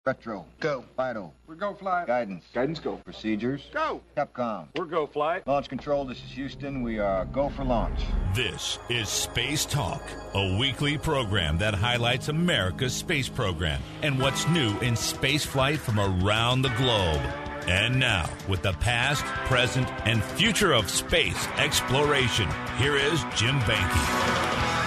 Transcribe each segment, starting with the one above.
Retro. Go. Vital. We're go flight. Guidance. Guidance go. Procedures. Go. Capcom. We're go flight. Launch control, this is Houston. We are go for launch. This is Space Talk, a weekly program that highlights America's space program and what's new in space flight from around the globe. And now, with the past, present, and future of space exploration, here is Jim Banky.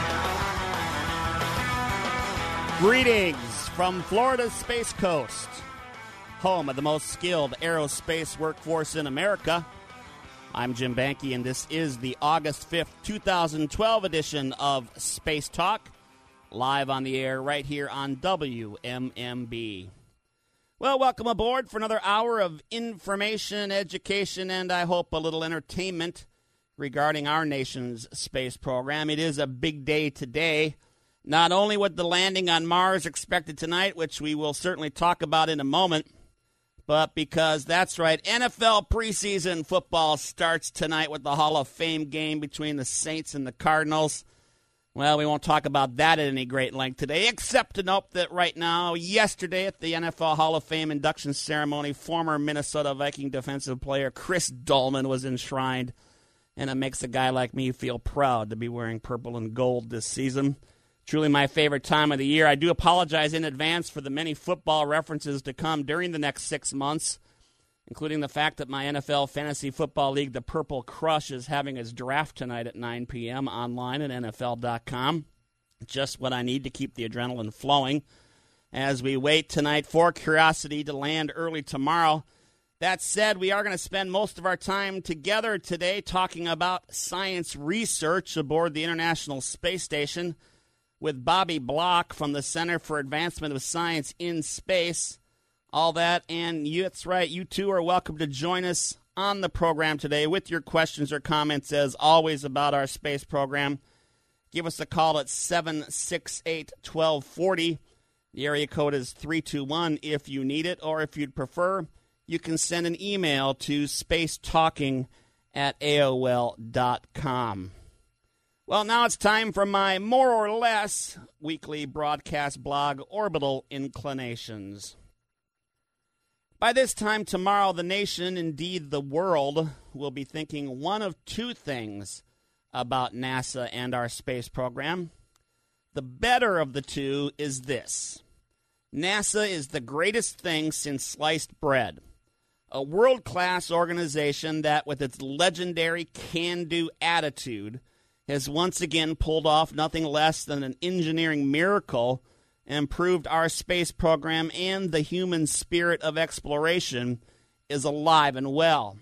Greetings from Florida's Space Coast, home of the most skilled aerospace workforce in America. I'm Jim Banky, and this is the August 5th, 2012 edition of Space Talk, live on the air right here on WMMB. Well, welcome aboard for another hour of information, education, and I hope a little entertainment regarding our nation's space program. It is a big day today. Not only with the landing on Mars expected tonight, which we will certainly talk about in a moment, but because, that's right, NFL preseason football starts tonight with the Hall of Fame game between the Saints and the Cardinals. Well, we won't talk about that at any great length today, except to note that right now, yesterday at the NFL Hall of Fame induction ceremony, former Minnesota Viking defensive player Chris Doleman was enshrined, and it makes a guy like me feel proud to be wearing purple and gold this season. Truly my favorite time of the year. I do apologize in advance for the many football references to come during the next 6 months, including the fact that my NFL Fantasy Football League, the Purple Crush, is having its draft tonight at 9 p.m. online at NFL.com. Just what I need to keep the adrenaline flowing as we wait tonight for Curiosity to land early tomorrow. That said, we are going to spend most of our time together today talking about science research aboard the International Space Station with Bobby Block from the Center for Advancement of Science in Space. All that, and that's right, you too are welcome to join us on the program today with your questions or comments, as always, about our space program. Give us a call at 768-1240. The area code is 321 if you need it, or if you'd prefer, you can send an email to spacetalking@aol.com. Well, now it's time for my more or less weekly broadcast blog, Orbital Inclinations. By this time tomorrow, the nation, indeed the world, will be thinking one of two things about NASA and our space program. The better of the two is this: NASA is the greatest thing since sliced bread. A world-class organization that, with its legendary can-do attitude, has once again pulled off nothing less than an engineering miracle and proved our space program and the human spirit of exploration is alive and well.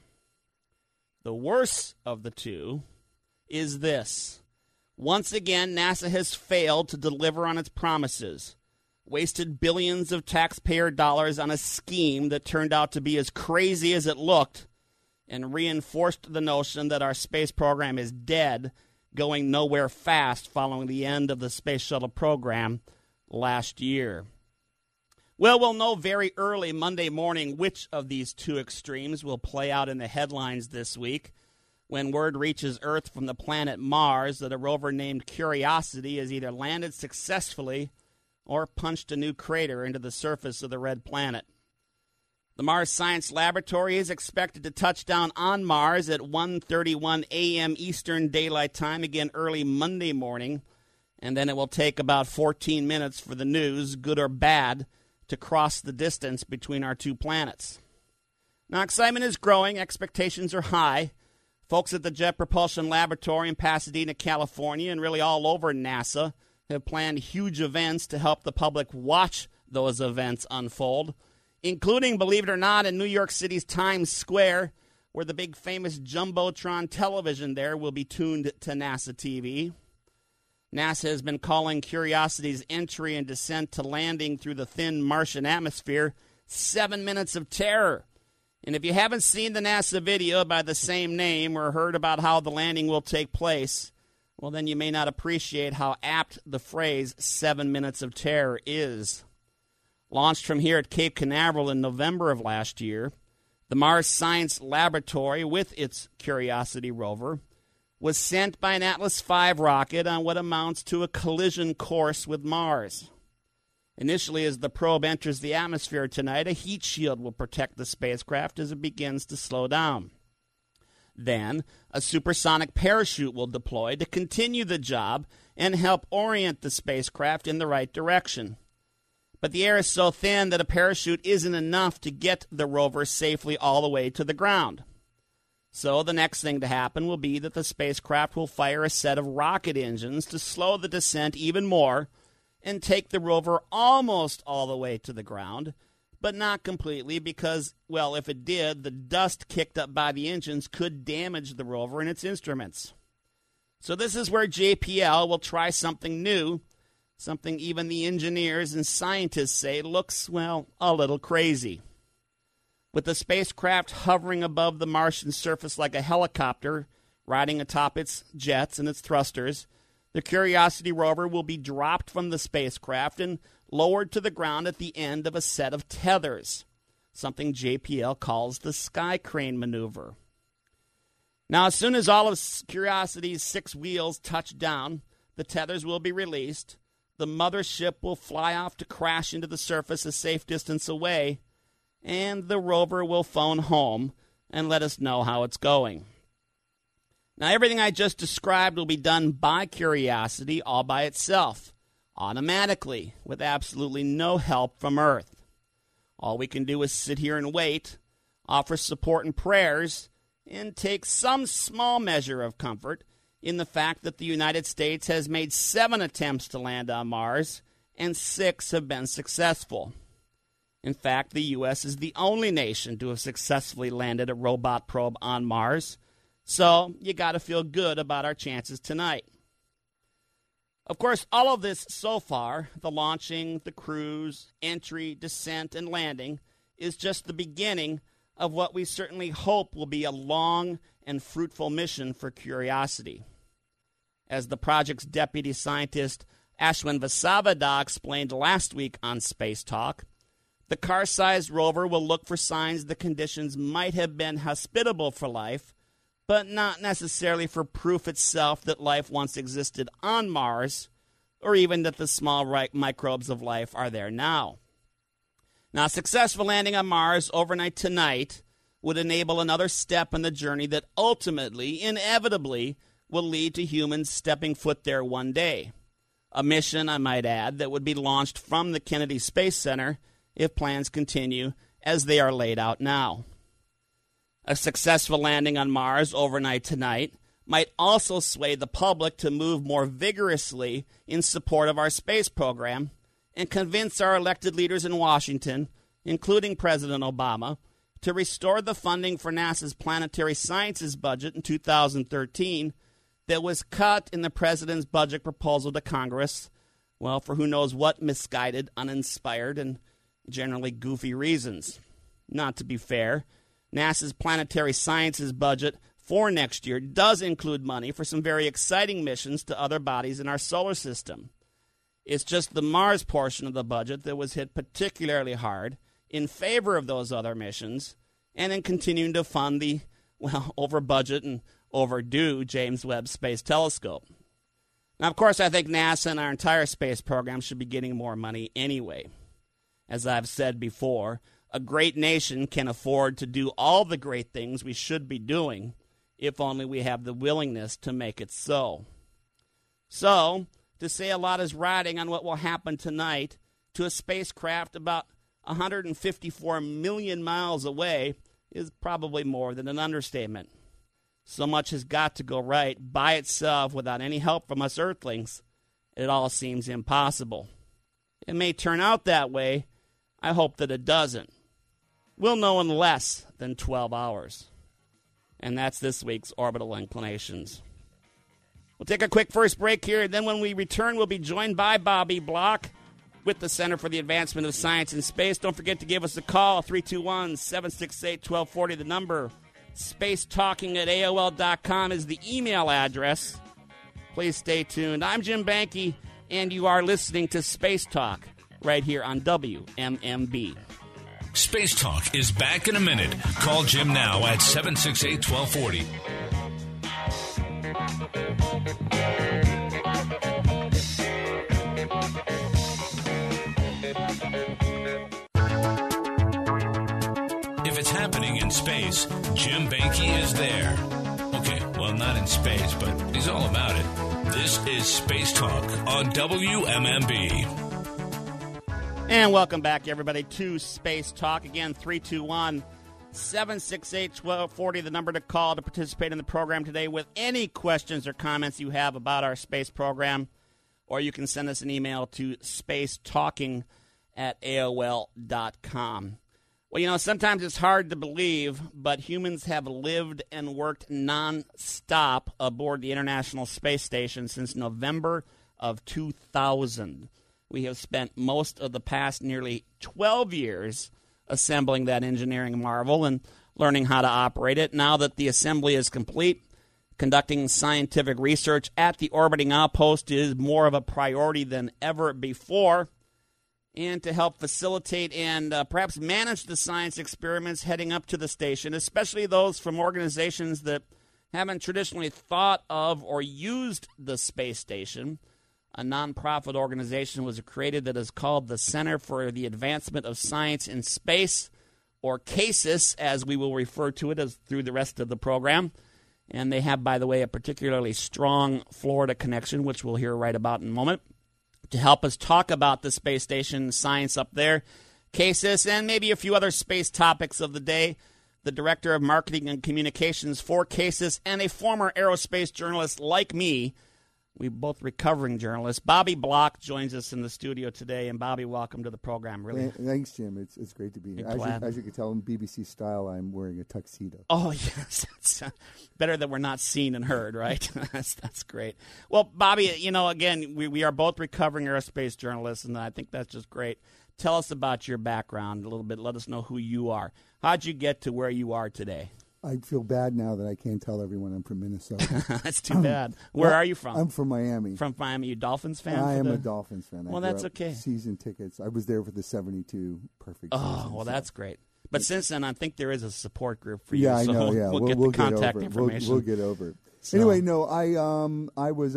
The worst of the two is this: once again, NASA has failed to deliver on its promises, wasted billions of taxpayer dollars on a scheme that turned out to be as crazy as it looked, and reinforced the notion that our space program is dead, going nowhere fast following the end of the Space Shuttle program last year. Well, we'll know very early Monday morning which of these two extremes will play out in the headlines this week when word reaches Earth from the planet Mars that a rover named Curiosity has either landed successfully or punched a new crater into the surface of the red planet. The Mars Science Laboratory is expected to touch down on Mars at 1:31 a.m. Eastern Daylight Time, again early Monday morning, and then it will take about 14 minutes for the news, good or bad, to cross the distance between our two planets. Now, excitement is growing, expectations are high. Folks at the Jet Propulsion Laboratory in Pasadena, California, and really all over NASA have planned huge events to help the public watch those events unfold, including, believe it or not, in New York City's Times Square, where the big famous Jumbotron television there will be tuned to NASA TV. NASA has been calling Curiosity's entry and descent to landing through the thin Martian atmosphere 7 minutes of terror. And if you haven't seen the NASA video by the same name or heard about how the landing will take place, well, then you may not appreciate how apt the phrase 7 minutes of terror is. Launched from here at Cape Canaveral in November of last year, the Mars Science Laboratory, with its Curiosity rover, was sent by an Atlas V rocket on what amounts to a collision course with Mars. Initially, as the probe enters the atmosphere tonight, a heat shield will protect the spacecraft as it begins to slow down. Then, a supersonic parachute will deploy to continue the job and help orient the spacecraft in the right direction. But the air is so thin that a parachute isn't enough to get the rover safely all the way to the ground. So the next thing to happen will be that the spacecraft will fire a set of rocket engines to slow the descent even more and take the rover almost all the way to the ground, but not completely because, well, if it did, the dust kicked up by the engines could damage the rover and its instruments. So this is where JPL will try something new, something even the engineers and scientists say looks, well, a little crazy. With the spacecraft hovering above the Martian surface like a helicopter, riding atop its jets and its thrusters, the Curiosity rover will be dropped from the spacecraft and lowered to the ground at the end of a set of tethers, something JPL calls the sky crane maneuver. Now, as soon as all of Curiosity's 6 wheels touch down, the tethers will be released, the mothership will fly off to crash into the surface a safe distance away, and the rover will phone home and let us know how it's going. Now, everything I just described will be done by Curiosity all by itself, automatically, with absolutely no help from Earth. All we can do is sit here and wait, offer support and prayers, and take some small measure of comfort in the fact that the United States has made 7 attempts to land on Mars, and 6 have been successful. In fact, the U.S. is the only nation to have successfully landed a robot probe on Mars, so you got to feel good about our chances tonight. Of course, all of this so far, the launching, the cruise, entry, descent, and landing, is just the beginning of what we certainly hope will be a long and fruitful mission for Curiosity. As the project's deputy scientist Ashwin Vasavada explained last week on Space Talk, the car-sized rover will look for signs the conditions might have been hospitable for life, but not necessarily for proof itself that life once existed on Mars, or even that the small microbes of life are there now. Now, successful landing on Mars overnight tonight would enable another step in the journey that ultimately, inevitably, will lead to humans stepping foot there one day. A mission, I might add, that would be launched from the Kennedy Space Center if plans continue as they are laid out now. A successful landing on Mars overnight tonight might also sway the public to move more vigorously in support of our space program and convince our elected leaders in Washington, including President Obama, to restore the funding for NASA's planetary sciences budget in 2013 that was cut in the president's budget proposal to Congress, well, for who knows what misguided, uninspired, and generally goofy reasons. Not to be fair, NASA's planetary sciences budget for next year does include money for some very exciting missions to other bodies in our solar system. It's just the Mars portion of the budget that was hit particularly hard in favor of those other missions and in continuing to fund the, well, over-budget and overdue James Webb Space Telescope. Now, of course, I think NASA and our entire space program should be getting more money anyway. As I've said before, a great nation can afford to do all the great things we should be doing if only we have the willingness to make it so. So, to say a lot is riding on what will happen tonight to a spacecraft about 154 million miles away is probably more than an understatement. So much has got to go right by itself without any help from us Earthlings. It all seems impossible. It may turn out that way. I hope that it doesn't. We'll know in less than 12 hours. And that's this week's Orbital Inclinations. We'll take a quick first break here, and then when we return, we'll be joined by Bobby Block with the Center for the Advancement of Science and Space. Don't forget to give us a call, 321-768-1240, the number. Spacetalking@AOL.com is the email address. Please stay tuned. I'm Jim Banke, and you are listening to Space Talk right here on WMMB. Space Talk is back in a minute. Call Jim now at 768-1240. If it's happening in space, Jim Banky is there. Okay, well, not in space, but he's all about it. This is Space Talk on WMMB. And welcome back, everybody, to Space Talk. Again, 321-768-1240, the number to call to participate in the program today with any questions or comments you have about our space program. Or you can send us an email to spacetalking@AOL.com. Well, sometimes it's hard to believe, but humans have lived and worked nonstop aboard the International Space Station since November of 2000. We have spent most of the past nearly 12 years assembling that engineering marvel and learning how to operate it. Now that the assembly is complete, conducting scientific research at the orbiting outpost is more of a priority than ever before. And to help facilitate and perhaps manage the science experiments heading up to the station, especially those from organizations that haven't traditionally thought of or used the space station, a nonprofit organization was created that is called the Center for the Advancement of Science in Space, or CASIS, as we will refer to it as through the rest of the program. And they have, by the way, a particularly strong Florida connection, which we'll hear right about in a moment, to help us talk about the space station science up there, CASIS, and maybe a few other space topics of the day. The Director of Marketing and Communications for CASIS and a former aerospace journalist like me, we both recovering journalists, Bobby Block joins us in the studio today. And Bobby, welcome to the program. Really, thanks, Jim. It's great to be here. As you can tell in BBC style, I'm wearing a tuxedo. Oh yes, it's better that we're not seen and heard, right? that's great. Well, Bobby, again, we are both recovering aerospace journalists, and I think that's just great. Tell us about your background a little bit. Let us know who you are. How'd you get to where you are today? I feel bad now that I can't tell everyone I'm from Minnesota. That's too bad. Where are you from? I'm from Miami. From Miami. You a Dolphins fan? I am a Dolphins fan. Well, that's okay. Season tickets. I was there for the 72 perfect season. Oh, well, that's great. But since then, I think there is a support group for you. Yeah, I know. We'll get the contact information. We'll get over it. So. Anyway, no, I was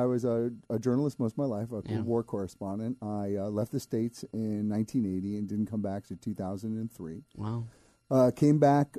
a journalist most of my life, a war correspondent. I left the States in 1980 and didn't come back to 2003. Wow. Came back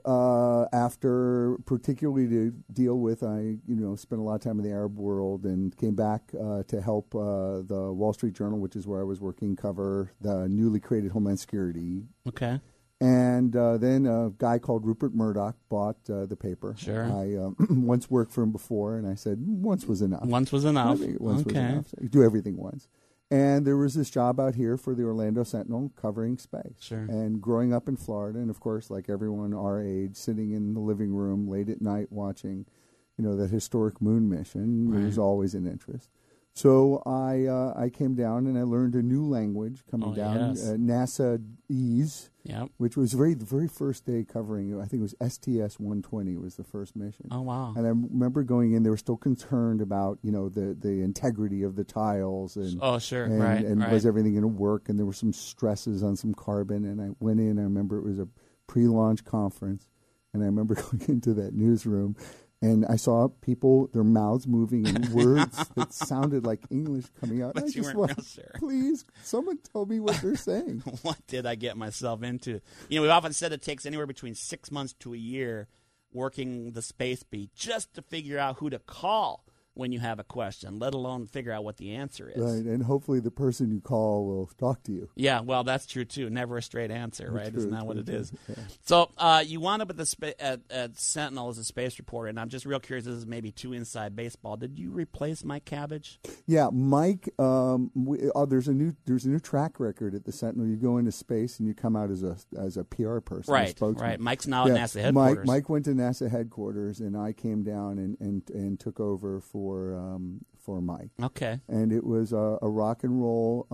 after, particularly to deal with, spent a lot of time in the Arab world, and came back to help the Wall Street Journal, which is where I was working, cover the newly created Homeland Security. Okay. And then a guy called Rupert Murdoch bought the paper. Sure. I once worked for him before, and I said, once was enough. Once was enough. Once was enough. You do everything once. And there was this job out here for the Orlando Sentinel covering space. Sure. And growing up in Florida, and of course, like everyone our age, sitting in the living room late at night watching, that historic moon mission, right. There's always an interest. So I came down and I learned a new language coming down, yes. NASA-EASE, yep. which was the very first day covering, I think it was STS-120 was the first mission. Oh, wow. And I remember going in, they were still concerned about, the integrity of the tiles. And, oh, sure, and, right. And right. was everything going to work? And there were some stresses on some carbon. And I went in, I remember it was a pre-launch conference. And I remember going into that newsroom. And I saw people, their mouths moving in words that sounded like English coming out. But I you just weren't real sure. Please, someone tell me what they're saying. What did I get myself into? We've often said it takes anywhere between 6 months to a year working the space beat just to figure out who to call when you have a question, let alone figure out what the answer is. Right, and hopefully the person you call will talk to you. Yeah, well, that's true, too. Never a straight answer, right? True, Isn't that what it is? Yeah. So you wound up at Sentinel as a space reporter, and I'm just real curious, this is maybe too inside baseball. Did you replace Mike Cabbage? Yeah, Mike, there's a new track record at the Sentinel. You go into space and you come out as a PR person, right, a spokesman. Right. Mike's now at NASA headquarters. Mike went to NASA headquarters, and I came down and took over for Mike. Okay. And it was a rock and roll,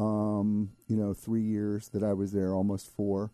3 years that I was there, almost 4.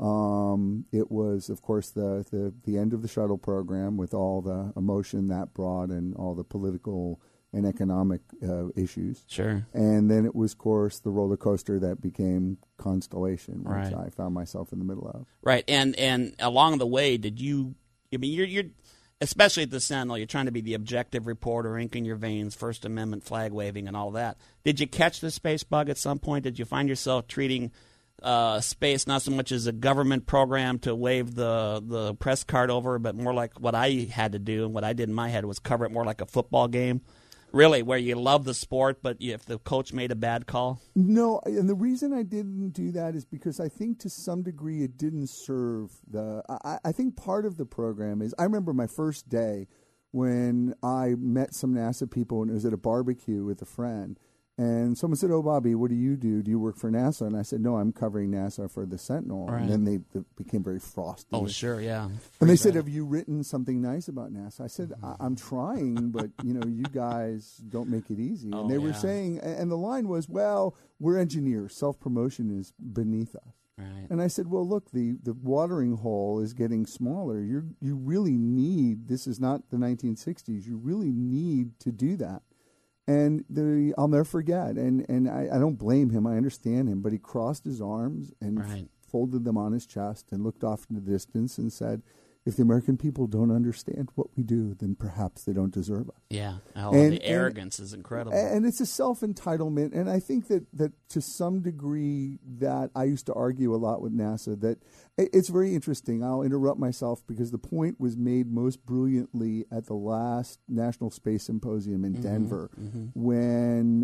It was, of course, the end of the shuttle program with all the emotion that brought and all the political and economic issues. Sure. And then it was, of course, the roller coaster that became Constellation, which right. I found myself in the middle of. Right. And along the way, you're especially at the Sentinel, you're trying to be the objective reporter, ink in your veins, First Amendment flag waving and all that. Did you catch the space bug at some point? Did you find yourself treating space not so much as a government program to wave the press card over, but more like what I had to do and what I did in my head was cover it more like a football game. Really, where you love the sport, but if the coach made a bad call? No, and the reason I didn't do that is because I think to some degree it didn't serve the... I think part of the program is... I remember my first day when I met some NASA people, and it was at a barbecue with a friend, and someone said, "Oh, Bobby, what do you do? Do you work for NASA?" And I said, "No, I'm covering NASA for the Sentinel." Right. And then they became very frosty. Oh, sure, yeah. And they said, "Have you written something nice about NASA?" I said, "I'm trying, but you guys don't make it easy." And they were saying, and the line was, "Well, we're engineers. Self-promotion is beneath us." Right. And I said, "Well, look, the watering hole is getting smaller. You really need. This is not the 1960s. You really need to do that." And I'll never forget. And I don't blame him. I understand him. But he crossed his arms and folded them on his chest and looked off into the distance and said, "If the American people don't understand what we do, then perhaps they don't deserve us." Yeah. The arrogance is incredible. And it's a self-entitlement. And I think that to some degree that I used to argue a lot with NASA that it's very interesting. I'll interrupt myself because the point was made most brilliantly at the last National Space Symposium in Denver when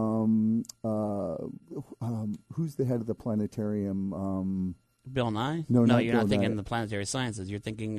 who's the head of the planetarium? Bill Nye? No, not you're Bill not thinking Nye. the planetary sciences. You're thinking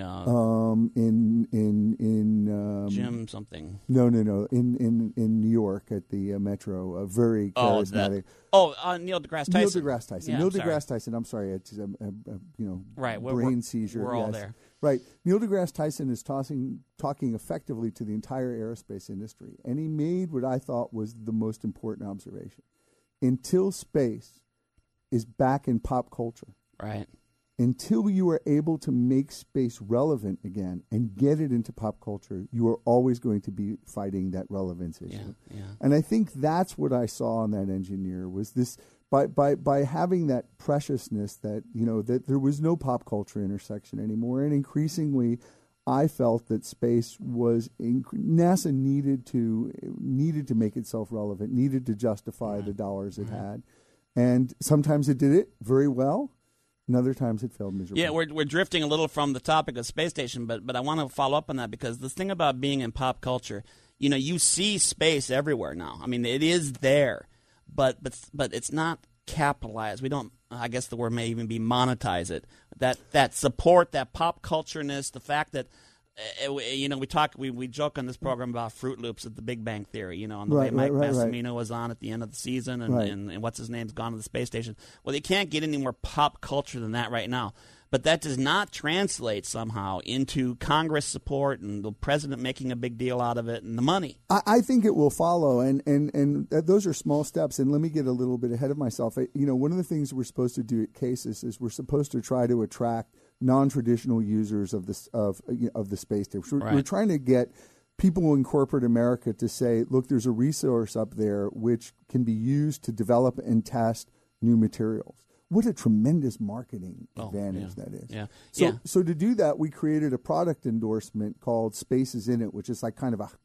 Jim something. No. In New York at the Metro, a very charismatic. Neil deGrasse Tyson. Neil deGrasse Tyson. Yeah, Neil I'm deGrasse Tyson. I'm sorry, it's right. brain seizure. We're all there. Right. Neil deGrasse Tyson is talking effectively to the entire aerospace industry, and he made what I thought was the most important observation. Until space is back in pop culture. Right. Until you are able to make space relevant again and get it into pop culture, you are always going to be fighting that relevance issue. Yeah. And I think that's what I saw on that engineer was this by having that preciousness that that there was no pop culture intersection anymore, and increasingly I felt that space was NASA needed to make itself relevant, needed to justify the dollars it had, and sometimes it did it very well. And other times it failed miserably. Yeah, we're drifting a little from the topic of space station, but I want to follow up on that because the thing about being in pop culture, you see space everywhere now. I mean, it is there, but it's not capitalized. We don't. I guess the word may even be monetize it. That support, that pop cultureness, the fact that. We joke on this program about Fruit Loops at the Big Bang Theory, on the way Mike Massimino was on at the end of the season and what's his name's gone to the space station. Well, they can't get any more pop culture than that right now. But that does not translate somehow into Congress support and the president making a big deal out of it and the money. I think it will follow, and those are small steps. And let me get a little bit ahead of myself. One of the things we're supposed to do at CASES is we're supposed to try to attract non-traditional users of the space station. We're trying to get people in corporate America to say, look, there's a resource up there which can be used to develop and test new materials. What a tremendous marketing advantage that is. Yeah. So to do that, we created a product endorsement called Space is in It, which is like kind of a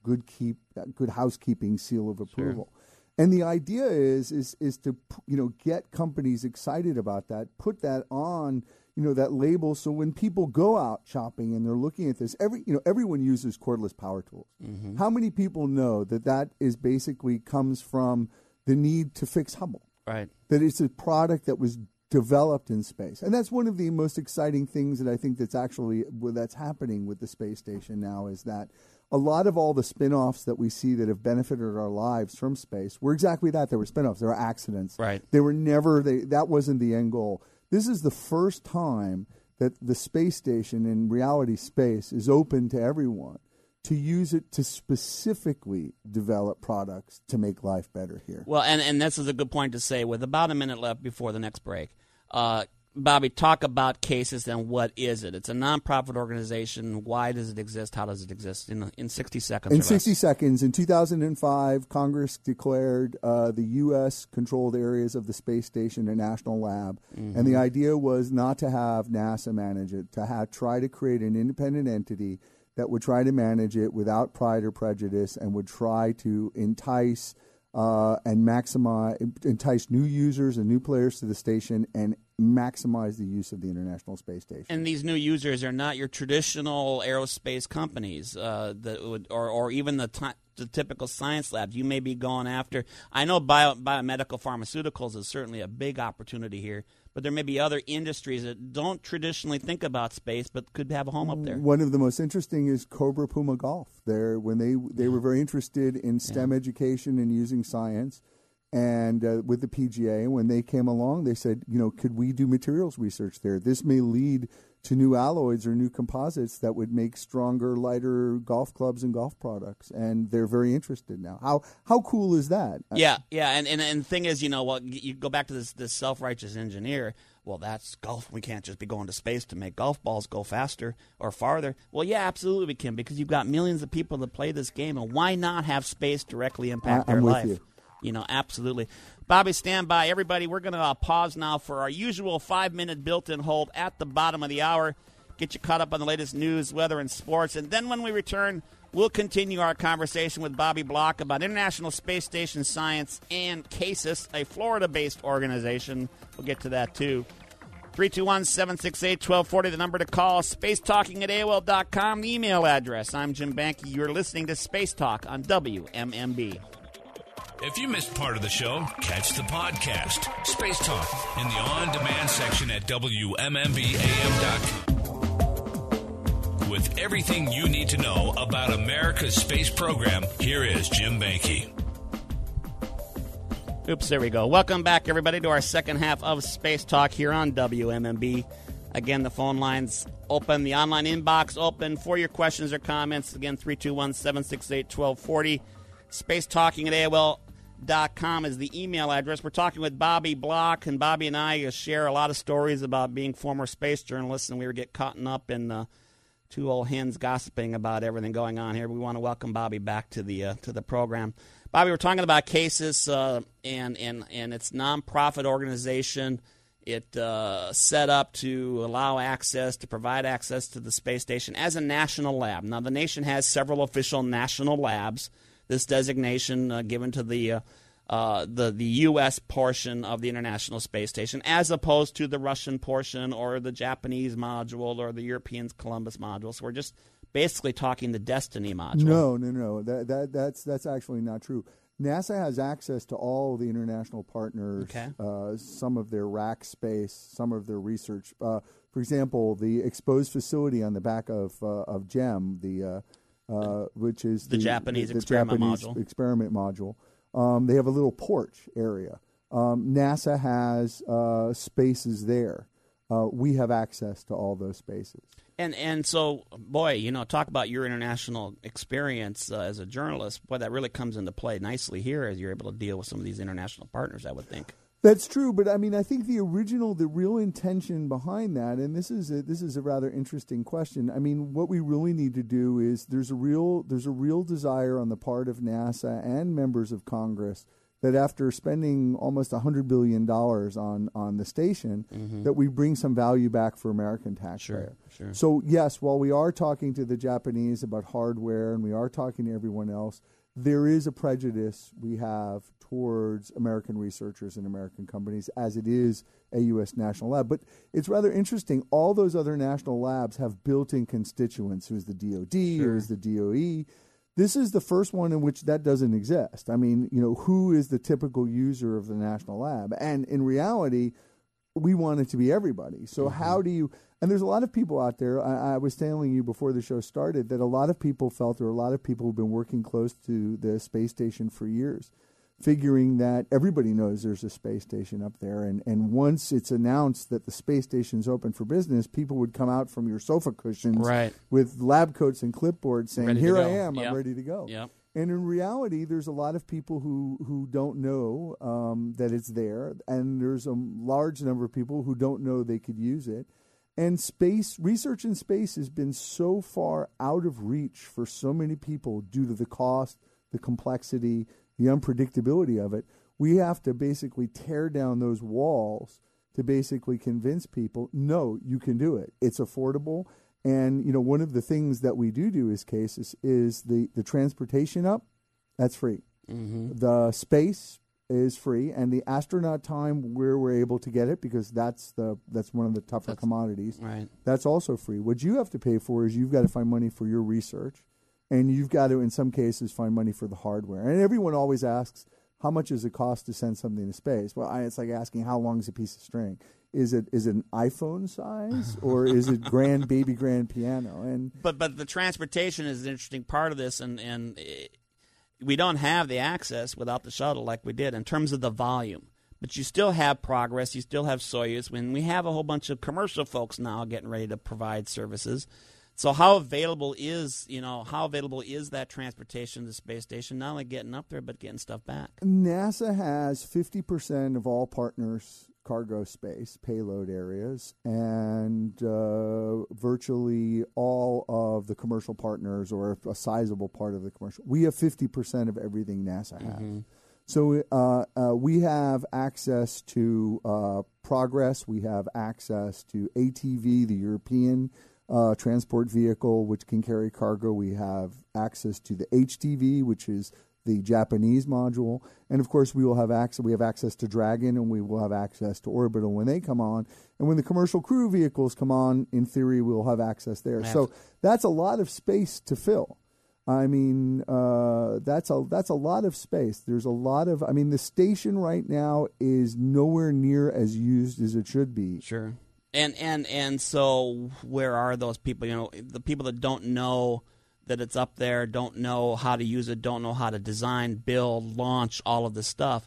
good housekeeping seal of approval. Sure. And the idea is to get companies excited about that, put that on that label, so when people go out shopping and they're looking at this, everyone uses cordless power tools. Mm-hmm. How many people know that is basically comes from the need to fix Hubble? Right. That it's a product that was developed in space, and that's one of the most exciting things that I think that's happening with the space station now is that a lot of all the spin-offs that we see that have benefited our lives from space were exactly that. They were spin-offs. They were accidents. Right. They were never. That wasn't the end goal. This is the first time that the space station in reality space is open to everyone to use it to specifically develop products to make life better here. Well, and this is a good point to say with about a minute left before the next break. Bobby, talk about CASES and what is it? It's a nonprofit organization. Why does it exist? How does it exist? In 60 seconds. In 60 seconds, in 2005, Congress declared the U.S. controlled areas of the space station a national lab. Mm-hmm. And the idea was not to have NASA manage it, to try to create an independent entity that would try to manage it without pride or prejudice and would try to entice and entice new users and new players to the station and maximize the use of the International Space Station. And these new users are not your traditional aerospace companies or even the typical science labs. You may be going after, I know biomedical pharmaceuticals is certainly a big opportunity here, but there may be other industries that don't traditionally think about space but could have a home up there. One of the most interesting is Cobra Puma Golf. When they were very interested in STEM education and using science, and with the PGA, when they came along, they said, could we do materials research there? This may lead to new alloys or new composites that would make stronger, lighter golf clubs and golf products, and they're very interested now. How cool is that? Yeah, and the thing is, you go back to this self-righteous engineer. Well, that's golf. We can't just be going to space to make golf balls go faster or farther. Well, yeah, absolutely we can, because you've got millions of people that play this game, and why not have space directly impact their life? With you. Absolutely. Bobby, stand by. Everybody, we're going to pause now for our usual 5-minute built-in hold at the bottom of the hour. Get you caught up on the latest news, weather, and sports. And then when we return, we'll continue our conversation with Bobby Block about International Space Station Science and CASIS, a Florida-based organization. We'll get to that, too. 321-768-1240, the number to call. SpaceTalking@AOL.com, the email address. I'm Jim Banke. You're listening to Space Talk on WMMB. If you missed part of the show, catch the podcast, Space Talk, in the on-demand section at WMMBAM.com. With everything you need to know about America's space program, here is Jim Banke. Oops, there we go. Welcome back, everybody, to our second half of Space Talk here on WMMB. Again, the phone line's open, the online inbox open for your questions or comments. Again, 321-768-1240. SpaceTalking@AOL.com is the email address. We're talking with Bobby Block, and Bobby and I share a lot of stories about being former space journalists, and we get caught up in two old hens gossiping about everything going on here. We want to welcome Bobby back to the program. Bobby, we're talking about CASIS and its nonprofit organization. It set up to provide access to the space station as a national lab. Now, the nation has several official national labs. This designation given to the U.S. portion of the International Space Station, as opposed to the Russian portion or the Japanese module or the European Columbus module. So we're just basically talking the Destiny module. No. That's actually not true. NASA has access to all the international partners, some of their rack space, some of their research. For example, the exposed facility on the back of GEM, which is the Japanese experiment module. They have a little porch area. NASA has spaces there. We have access to all those spaces. And so, boy, talk about your international experience as a journalist. Boy, that really comes into play nicely here as you're able to deal with some of these international partners, I would think. That's true, but I think the real intention behind that, and this is a rather interesting question. What we really need to do is there's a real desire on the part of NASA and members of Congress that after spending almost $100 billion on the station, that we bring some value back for American taxpayers. Sure. So yes, while we are talking to the Japanese about hardware and we are talking to everyone else, there is a prejudice we have towards American researchers and American companies as it is a U.S. national lab. But it's rather interesting. All those other national labs have built-in constituents. Who's the DOD or is the DOE? This is the first one in which that doesn't exist. Who is the typical user of the national lab? And in reality, we want it to be everybody. So how do you... And there's a lot of people out there, I was telling you before the show started, that a lot of people felt, or a lot of people who've been working close to the space station for years, figuring that everybody knows there's a space station up there. And once it's announced that the space station's open for business, people would come out from your sofa cushions with lab coats and clipboards saying, here I am, I'm ready to go. Yep. And in reality, there's a lot of people who don't know that it's there, and there's a large number of people who don't know they could use it. And research in space has been so far out of reach for so many people due to the cost, the complexity, the unpredictability of it. We have to basically tear down those walls to basically convince people, no, you can do it. It's affordable. And, one of the things that we do as CASIS is the transportation up, that's free. The space is free, and the astronaut time where we're able to get it, because that's one of the tougher commodities. Right. That's also free. What you have to pay for is you've got to find money for your research, and you've got to, in some cases, find money for the hardware. And everyone always asks, how much does it cost to send something to space? Well, it's like asking how long is a piece of string. Is it an iPhone size, or is it grand piano? And but the transportation is an interesting part of this, and we don't have the access without the shuttle like we did in terms of the volume. But you still have Progress, you still have Soyuz, when we have a whole bunch of commercial folks now getting ready to provide services. So how available is that transportation to the space station, not only getting up there but getting stuff back? NASA has 50% of all partners cargo space payload areas, and virtually all of the commercial partners, or a sizable part of the commercial. We have 50% of everything NASA has. So we have access to Progress. We have access to ATV, the European transport vehicle, which can carry cargo. We have access to the HTV, which is the Japanese module, and of course we will have access. We have access to Dragon, and we will have access to Orbital when they come on. And when the commercial crew vehicles come on, in theory, we'll have access there. So that's a lot of space to fill. I mean, that's a lot of space. There's a lot of. I mean, the station right now is nowhere near as used as it should be. Sure. And so where are those people? The people that don't know that it's up there, don't know how to use it, don't know how to design, build, launch, all of this stuff.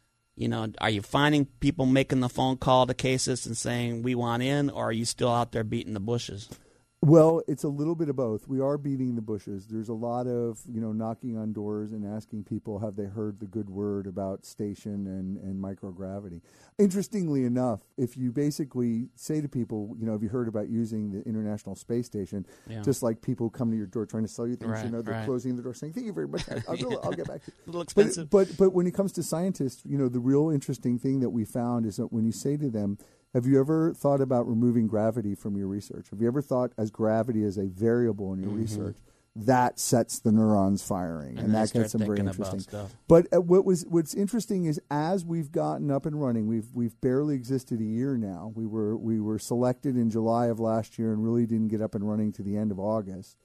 Are you finding people making the phone call to CASIS and saying, we want in, or are you still out there beating the bushes? Well, it's a little bit of both. We are beating the bushes. There's a lot of, knocking on doors and asking people, have they heard the good word about station and microgravity? Interestingly enough, if you basically say to people, have you heard about using the International Space Station, just like people come to your door trying to sell you things, they're closing the door saying, thank you very much, I'll get back to you. A little expensive. But when it comes to scientists, the real interesting thing that we found is that when you say to them, have you ever thought about removing gravity from your research? Have you ever thought as gravity as a variable in your research? That sets the neurons firing, and that gets them very interesting. But what's interesting is, as we've gotten up and running, we've barely existed a year now. We were selected in July of last year and really didn't get up and running to the end of August.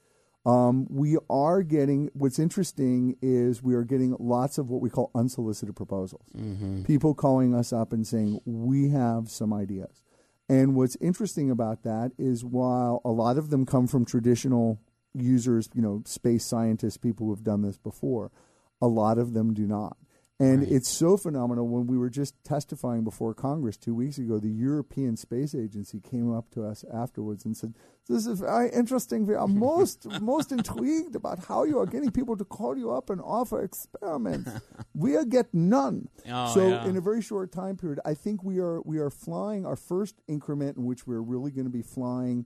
We are getting, what's interesting is we are getting lots of what we call unsolicited proposals. People calling us up and saying, we have some ideas. And what's interesting about that is, while a lot of them come from traditional users, space scientists, people who have done this before, a lot of them do not. And it's so phenomenal. When we were just testifying before Congress 2 weeks ago, the European Space Agency came up to us afterwards and said, this is very interesting. We are most intrigued about how you are getting people to call you up and offer experiments. We get none. In a very short time period, I think we are flying our first increment in which we're really going to be flying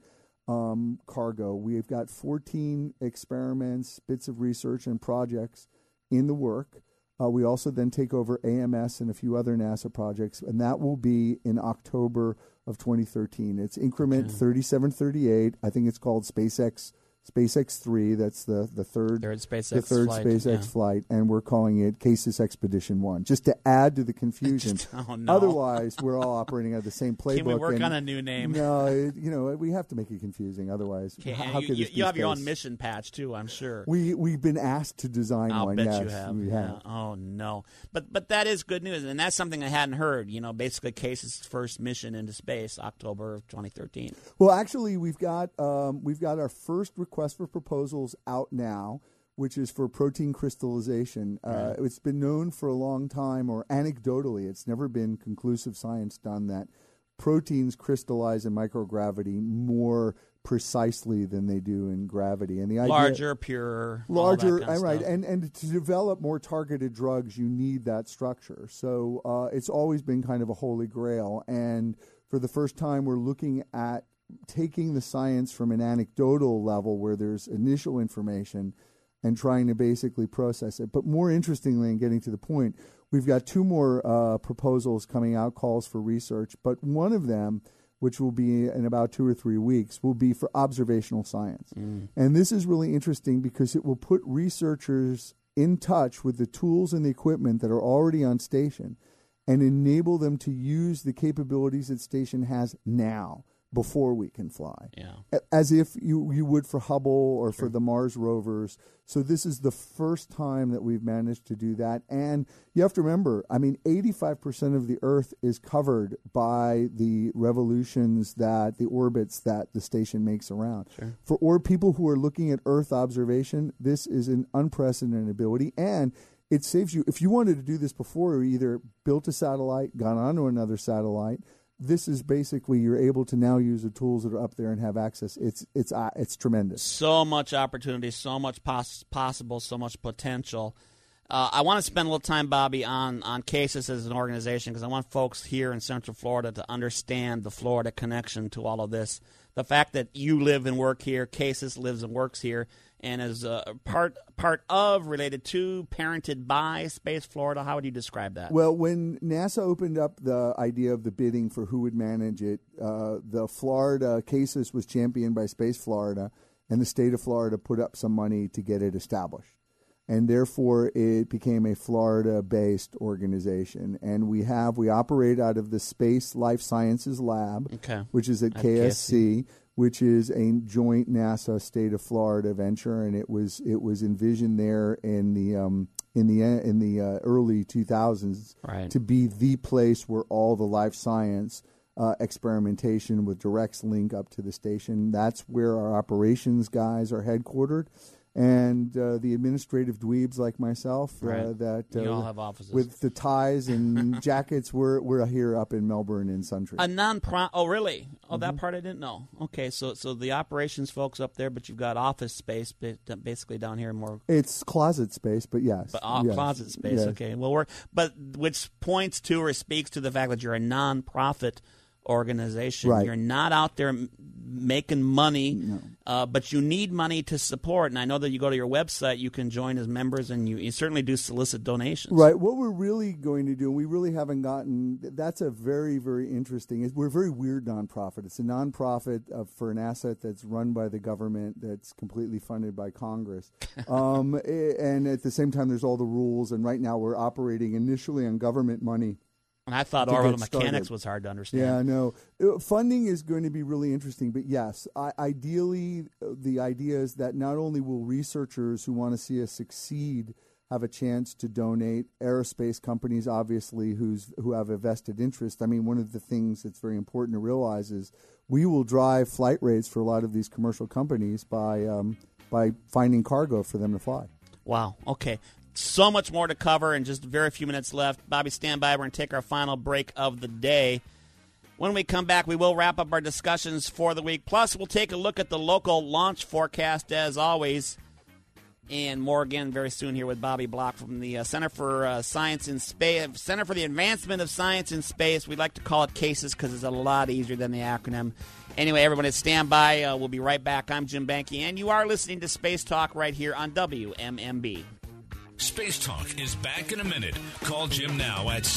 cargo. We've got 14 experiments, bits of research, and projects in the work. We also then take over AMS and a few other NASA projects, and that will be in October of 2013. It's increment 3738. I think it's called SpaceX 3. That's the third SpaceX flight, and we're calling it CASIS Expedition 1, just to add to the confusion. Otherwise, we're all operating out of the same playbook. Can we work on a new name? No, we have to make it confusing. Otherwise, how could this be you have space? Your own mission patch too, I'm sure. We've been asked to design one. I'll bet yes, you have. We have. Oh no, but that is good news, and that's something I hadn't heard. Basically, CASIS' first mission into space, October of 2013. Well, actually, we've got our first request for proposals out now, which is for protein crystallization. It's been known for a long time, or anecdotally, it's never been conclusive science done, that proteins crystallize in microgravity more precisely than they do in gravity. And the idea, larger, purer, larger, all that kind of stuff. And to develop more targeted drugs, you need that structure. So it's always been kind of a holy grail. And for the first time, we're looking at taking the science from an anecdotal level where there's initial information and trying to basically process it. But more interestingly, and getting to the point, we've got two more proposals coming out, calls for research, but one of them, which will be in about 2 or 3 weeks, will be for observational science. And this is really interesting because it will put researchers in touch with the tools and the equipment that are already on station and enable them to use the capabilities that station has now before we can fly. Yeah. As if you would for Hubble or for the Mars rovers. So this is the first time that we've managed to do that. And you have to remember, 85% of the Earth is covered by the revolutions that the orbits that the station makes around. Sure. For people who are looking at Earth observation, this is an unprecedented ability. And it saves you, if you wanted to do this before, you either built a satellite, gone onto another satellite. This is basically, you're able to now use the tools that are up there and have access. It's tremendous. So much opportunity, so much possible, so much potential. I want to spend a little time, Bobby, on CASIS as an organization, because I want folks here in Central Florida to understand the Florida connection to all of this. The fact that you live and work here, CASIS lives and works here, and is part of, related to, parented by Space Florida. How would you describe that? Well, when NASA opened up the idea of the bidding for who would manage it, the Florida CASIS was championed by Space Florida, and the state of Florida put up some money to get it established. And therefore, it became a Florida-based organization. And we operate out of the Space Life Sciences Lab, which is at KSC, which is a joint NASA State of Florida venture, and it was envisioned there in the early 2000s to be the place where all the life science experimentation with directs link up to the station. That's where our operations guys are headquartered. And the administrative dweebs like myself, that you all have offices with the ties and jackets. We're here up in Melbourne in Suntree. A non-profit. Oh, really? Oh, that part I didn't know. Okay, so the operations folks up there, but you've got office space basically down here more. It's closet space, but yes. But yes. Closet space. Yes. Okay. Well, which points to or speaks to the fact that you're a non-profit organization. Right. You're not out there making money, but you need money to support. And I know that you go to your website, you can join as members, and you certainly do solicit donations. Right. What we're really going to do, and we really haven't gotten, that's a very, very interesting, we're a very weird nonprofit. It's a nonprofit for an asset that's run by the government, that's completely funded by Congress. And at the same time, there's all the rules. And right now we're operating initially on government money. And I thought orbital mechanics was hard to understand. Yeah, no. Funding is going to be really interesting, but yes, ideally, the idea is that not only will researchers who want to see us succeed have a chance to donate, aerospace companies, obviously, who have a vested interest. One of the things that's very important to realize is we will drive flight rates for a lot of these commercial companies by finding cargo for them to fly. Wow. Okay. So much more to cover and just very few minutes left. Bobby, stand by. We're going to take our final break of the day. When we come back, we will wrap up our discussions for the week. Plus, we'll take a look at the local launch forecast, as always. And more again very soon here with Bobby Block from the Center for Science in Space, Center for the Advancement of Science in Space. We like to call it CASIS because it's a lot easier than the acronym. Anyway, everybody stand by. We'll be right back. I'm Jim Banky, and you are listening to Space Talk right here on WMMB. Space Talk is back in a minute. Call Jim now at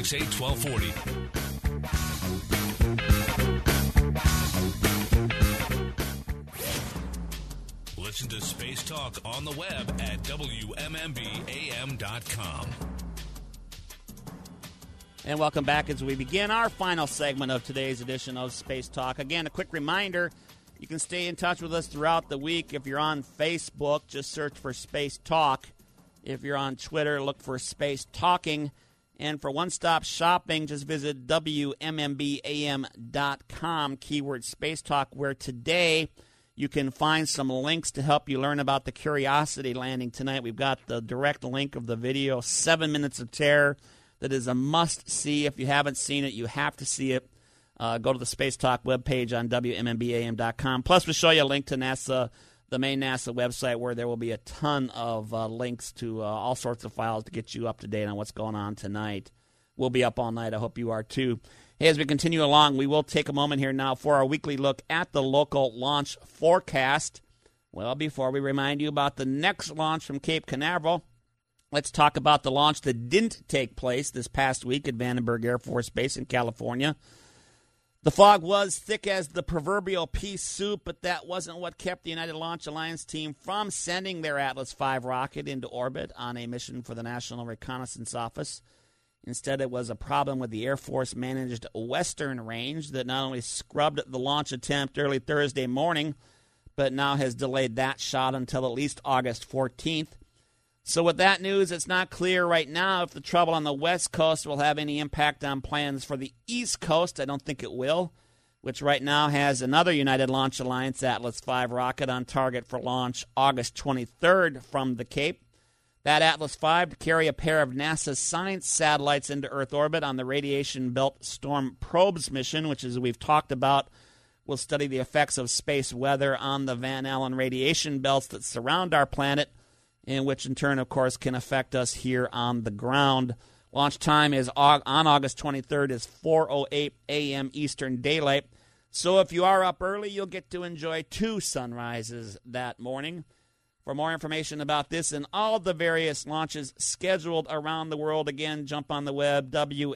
768-1240. Listen to Space Talk on the web at WMMBAM.com. And welcome back as we begin our final segment of today's edition of Space Talk. Again, a quick reminder, you can stay in touch with us throughout the week. If you're on Facebook, just search for Space Talk. If you're on Twitter, look for Space Talking. And for one-stop shopping, just visit WMMBAM.com, keyword Space Talk, where today you can find some links to help you learn about the Curiosity landing tonight. We've got the direct link of the video, 7 Minutes of Terror, that is a must-see. If you haven't seen it, you have to see it. Go to the Space Talk webpage on WMMBAM.com. Plus, we'll show you a link to NASA, the main NASA website, where there will be a ton of links to all sorts of files to get you up to date on what's going on tonight. We'll be up all night. I hope you are too. Hey, as we continue along, we will take a moment here now for our weekly look at the local launch forecast. Well, before we remind you about the next launch from Cape Canaveral, let's talk about the launch that didn't take place this past week at Vandenberg Air Force Base in California. The fog was thick as the proverbial pea soup, but that wasn't what kept the United Launch Alliance team from sending their Atlas V rocket into orbit on a mission for the National Reconnaissance Office. Instead, it was a problem with the Air Force-managed Western Range that not only scrubbed the launch attempt early Thursday morning, but now has delayed that shot until at least August 14th. So with that news, it's not clear right now if the trouble on the West Coast will have any impact on plans for the East Coast. I don't think it will, which right now has another United Launch Alliance Atlas V rocket on target for launch August 23rd from the Cape. That Atlas V to carry a pair of NASA science satellites into Earth orbit on the Radiation Belt Storm Probes mission, which, as we've talked about, will study the effects of space weather on the Van Allen radiation belts that surround our planet, and which in turn, of course, can affect us here on the ground. Launch time is on August 23rd is 4:08 a.m. Eastern Daylight. So if you are up early, you'll get to enjoy 2 sunrises that morning. For more information about this and all the various launches scheduled around the world, again, jump on the web,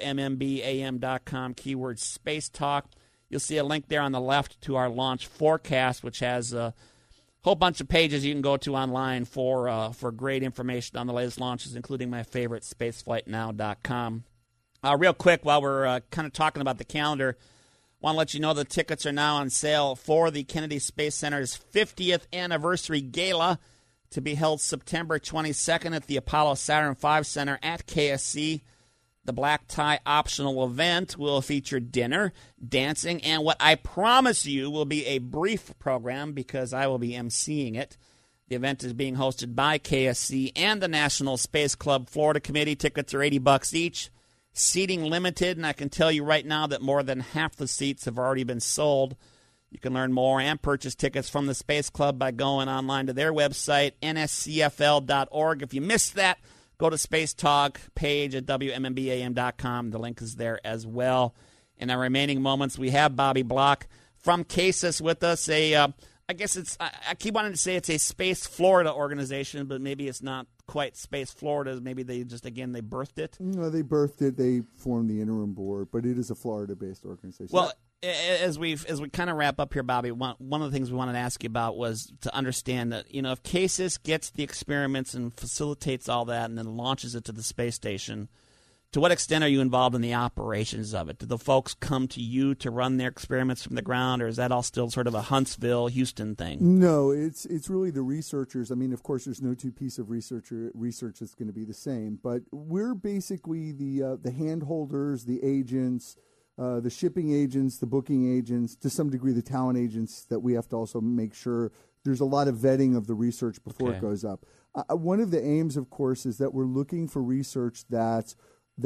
WMMBAM.com, keyword Space Talk. You'll see a link there on the left to our launch forecast, which has a whole bunch of pages you can go to online for great information on the latest launches, including my favorite, spaceflightnow.com. Real quick, while we're kind of talking about the calendar, I want to let you know the tickets are now on sale for the Kennedy Space Center's 50th anniversary gala to be held September 22nd at the Apollo Saturn V Center at KSC. The black tie optional event will feature dinner, dancing, and what I promise you will be a brief program because I will be emceeing it. The event is being hosted by KSC and the National Space Club Florida Committee. Tickets are $80 each. Seating limited, and I can tell you right now that more than half the seats have already been sold. You can learn more and purchase tickets from the Space Club by going online to their website, nscfl.org. If you missed that, go to Space Talk page at WMMBAM.com. The link is there as well. In our remaining moments, we have Bobby Block from CASIS with us. I keep wanting to say it's a Space Florida organization, but maybe it's not quite Space Florida. Maybe they birthed it. No, they birthed it. They formed the interim board, but it is a Florida-based organization. Well, as we kind of wrap up here, Bobby, one of the things we wanted to ask you about was to understand that, if CASIS gets the experiments and facilitates all that and then launches it to the space station, to what extent are you involved in the operations of it? Do the folks come to you to run their experiments from the ground, or is that all still sort of a Huntsville, Houston thing? No, it's really the researchers. I mean, of course, there's no two pieces of research that's going to be the same, but we're basically the hand holders, the agents, the shipping agents, the booking agents, to some degree the talent agents that we have to also make sure there's a lot of vetting of the research before it goes up. One of the aims, of course, is that we're looking for research that's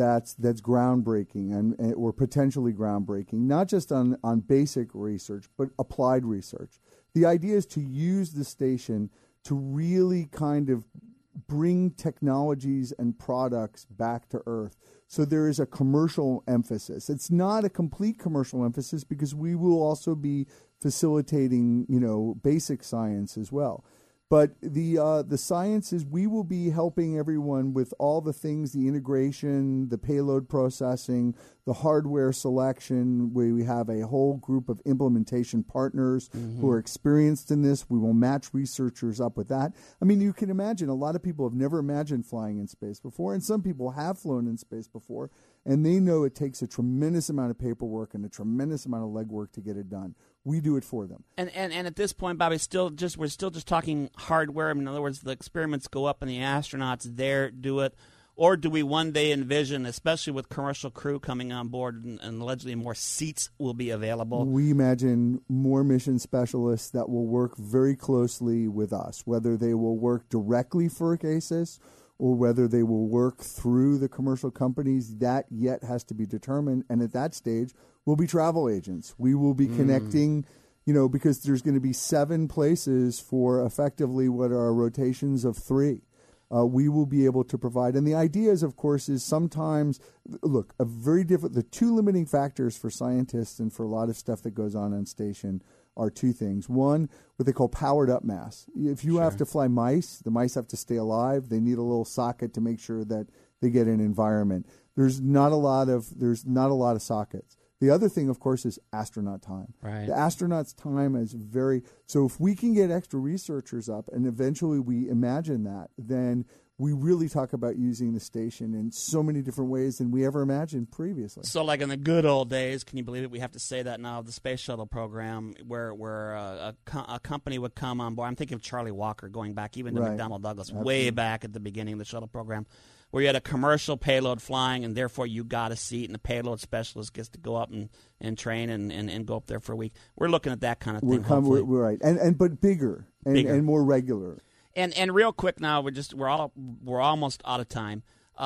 groundbreaking and or potentially groundbreaking, not just on basic research, but applied research. The idea is to use the station to really kind of bring technologies and products back to Earth. So there is a commercial emphasis. It's not a complete commercial emphasis because we will also be facilitating, basic science as well. But the science is we will be helping everyone with all the things, the integration, the payload processing, the hardware selection, where we have a whole group of implementation partners who are experienced in this. We will match researchers up with that. I mean, you can imagine a lot of people have never imagined flying in space before, and some people have flown in space before, and they know it takes a tremendous amount of paperwork and a tremendous amount of legwork to get it done. We do it for them. And at this point, Bobby, we're still just talking hardware. In other words, the experiments go up and the astronauts there do it. Or do we one day envision, especially with commercial crew coming on board and allegedly more seats will be available? We imagine more mission specialists that will work very closely with us, whether they will work directly for CASIS or whether they will work through the commercial companies. That yet has to be determined. And at that stage, we'll be travel agents. We will be connecting, because there's going to be 7 places for effectively what are rotations of 3. We will be able to provide. And the idea is, of course, is sometimes, look, the 2 limiting factors for scientists and for a lot of stuff that goes on station are 2 things. One, what they call powered up mass. If you have to fly mice, the mice have to stay alive. They need a little socket to make sure that they get an environment. There's not a lot of sockets. The other thing, of course, is astronaut time. Right. The astronaut's time is so if we can get extra researchers up and eventually we imagine that, then we really talk about using the station in so many different ways than we ever imagined previously. So like in the good old days, can you believe it? We have to say that now, the space shuttle program, where a company would come on board. I'm thinking of Charlie Walker going back even to McDonnell Douglas, way back at the beginning of the shuttle program, where you had a commercial payload flying, and therefore you got a seat, and the payload specialist gets to go up and train and go up there for a week. We're looking at that kind of thing. We're right, but bigger and more regular. And real quick now, we're almost out of time.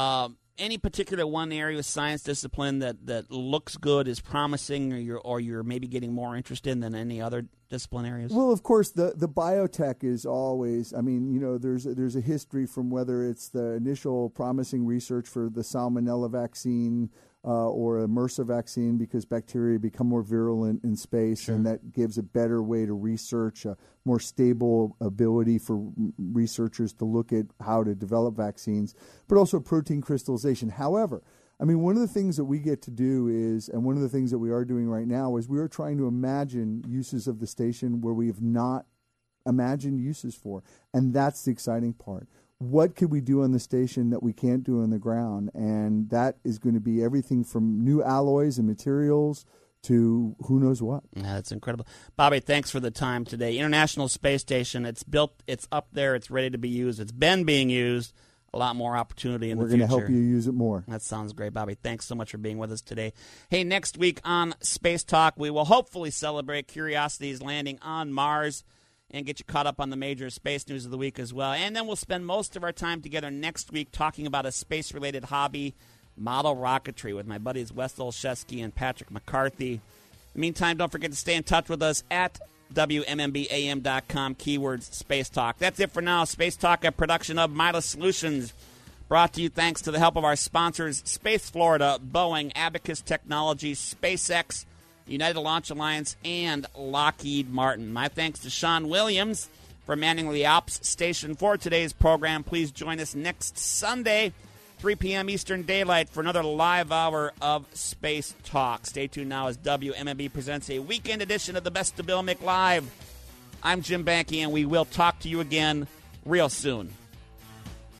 Any particular one area of science discipline that looks good, is promising, or you're maybe getting more interested in than any other discipline areas? Well, of course, the biotech is always. I mean, there's a history from whether it's the initial promising research for the Salmonella vaccine. Or a MRSA vaccine, because bacteria become more virulent in space, and that gives a better way to research, a more stable ability for researchers to look at how to develop vaccines, but also protein crystallization. However, I mean, one of the things that we get to do is, and one of the things that we are doing right now is we are trying to imagine uses of the station where we have not imagined uses for, and that's the exciting part. What could we do on the station that we can't do on the ground? And that is going to be everything from new alloys and materials to who knows what. Yeah, that's incredible. Bobby, thanks for the time today. International Space Station, it's built, it's up there, it's ready to be used. It's been being used. A lot more opportunity in the future. We're going to help you use it more. That sounds great, Bobby. Thanks so much for being with us today. Hey, next week on Space Talk, we will hopefully celebrate Curiosity's landing on Mars and get you caught up on the major space news of the week as well. And then we'll spend most of our time together next week talking about a space-related hobby, model rocketry, with my buddies Wes Olszewski and Patrick McCarthy. In the meantime, don't forget to stay in touch with us at WMMBAM.com, keywords Space Talk. That's it for now. Space Talk, a production of Midas Solutions, brought to you thanks to the help of our sponsors, Space Florida, Boeing, Abacus Technologies, SpaceX, United Launch Alliance, and Lockheed Martin. My thanks to Sean Williams for manning the ops station for today's program. Please join us next Sunday, 3 p.m. Eastern Daylight, for another live hour of Space Talk. Stay tuned now as WMMB presents a weekend edition of the Best of Bill Mick Live. I'm Jim Banky, and we will talk to you again real soon.